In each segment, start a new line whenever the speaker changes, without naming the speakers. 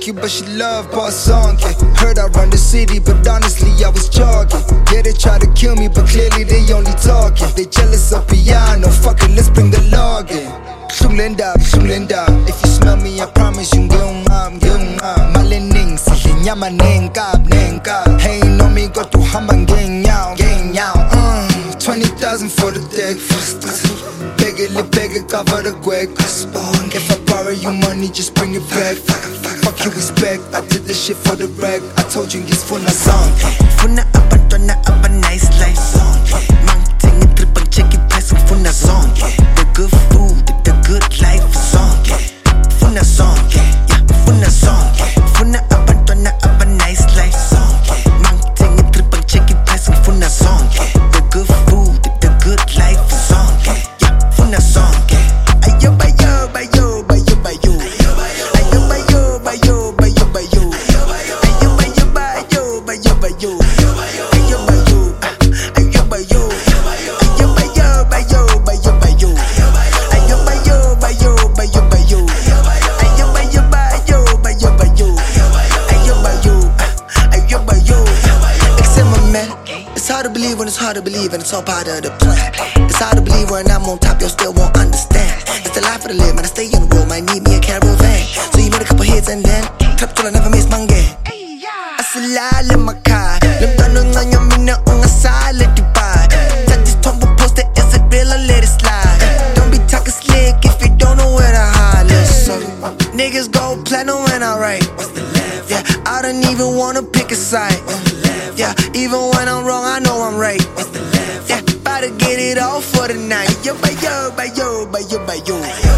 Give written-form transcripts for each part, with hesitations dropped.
like you, but she love boss song, yeah. Heard I run the city, but honestly I was jogging. Yeah, they try to kill me, but clearly they only talking. They jealous of piano, fuck it, let's bring the log in. Linda. If you smell me, I promise you Malining, sili nyama nengkap Hey, no me go to hamang gang nyao 20,000 for the deck. Beg it, cover the quick. If I borrow you money, just bring it back. Fuck you respect, I did this shit for the wreck. I told you it's for na song.
Funa up and up a nice life song. Mang ting it trip and check it pressing for na song. The good food, the good life song. Funa song, yeah, funa song. Funa up and up a nice life song. Mang ting it trip and check it pressing for na song. The good food, the good life song. Yeah, funa song. Ayo bayo. It's hard to believe when it's hard to believe, and it's all part of the plan. It's hard to believe when I'm on top, you still won't understand. It's the life of the live, man, I stay on the road, might need me a caravan. So you made a couple hits and then trap till I never miss my game. Asalala maka, lam tanong nga niya minaong asala diba? That this tumble poster, is it real or let it slide? Don't be talking slick if you don't know where to holler. So niggas go platinum when I write. Yeah, I don't even wanna pick a side. Yeah, even when I'm wrong, I know I'm right. Yeah, about to get it all for the night. Yo, bayo. Ayo, bayo.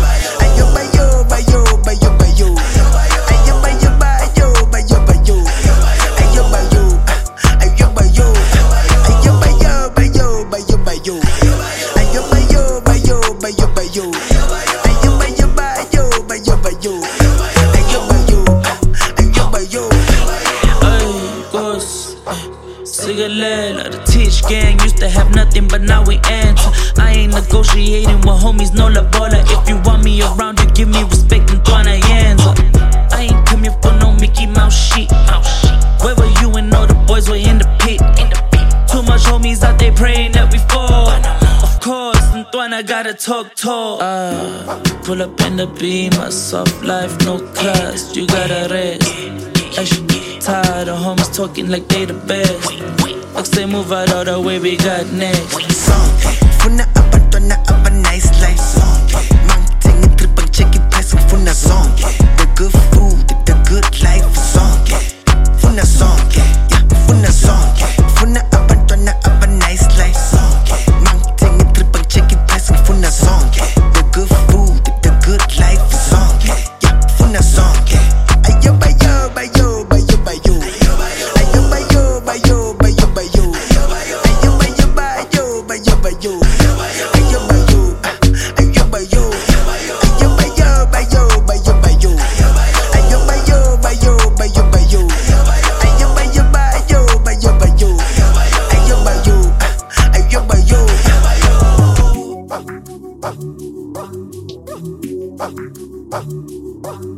Like the teach gang used to have nothing, but now we answer. I ain't negotiating with homies, no la bola. If you want me around, you give me respect and tuana yanza. I ain't come here for no Mickey Mouse shit. Where were you when all the boys were in the pit? Too much homies out there praying that we fall. Of course, and tuana gotta talk tall. Pull up in the beam, a soft life, no class. You gotta rest. I should be tired of homies talking like they the best. Like say move out of the way, we got next.
Funa up a nice life song. Mang ting it trip and check it pressing funa song. The good food, the good life song. Funa song, yeah, funa song. Funa up a nice life song. Mang ting it trip and check it pressing funa song. The good food, the good life song. Yeah, funa song. Ayo bayo.
Bye.